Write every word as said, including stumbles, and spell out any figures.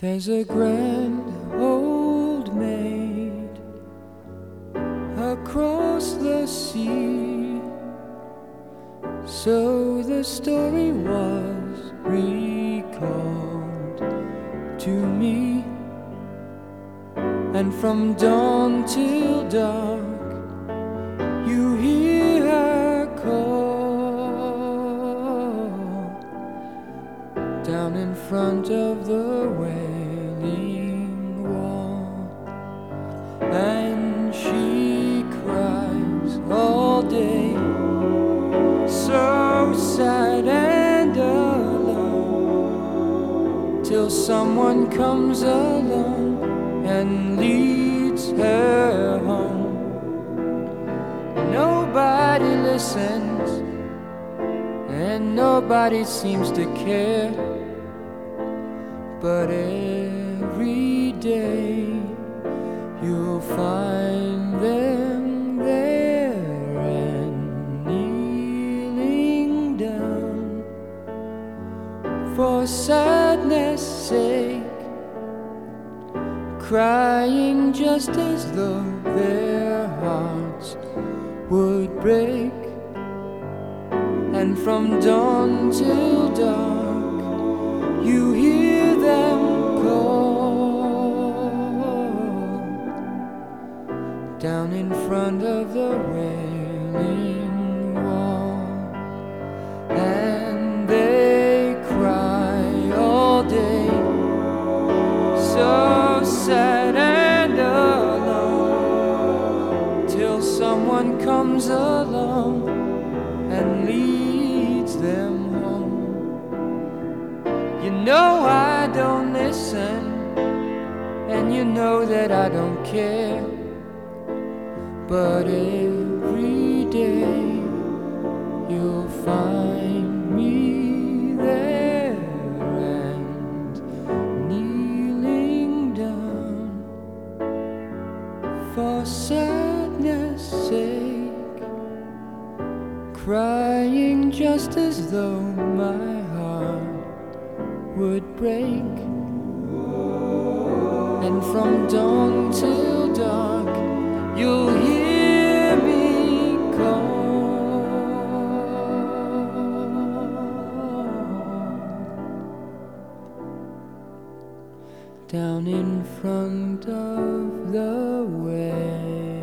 There's a grand old maid across the sea. So the story was recalled to me, and from dawn till dark you hear her call down in front of the Wailing Wall. And she cries all day, so sad and alone, till someone comes along and leads her home. Nobody listens and nobody seems to care, but every day you'll find them there and kneeling down for sadness' sake, crying just as though their hearts would break. And from dawn till dark you hear them call down in front of the Wailing Wall. And they cry all day, so sad and alone, till someone comes along and leads them home. You know I don't listen, and you know that I don't care, but every day you'll find me there and kneeling down for sadness' sake, crying just as though my heart would break. And from dawn till dark you'll hear me call down in front of the way.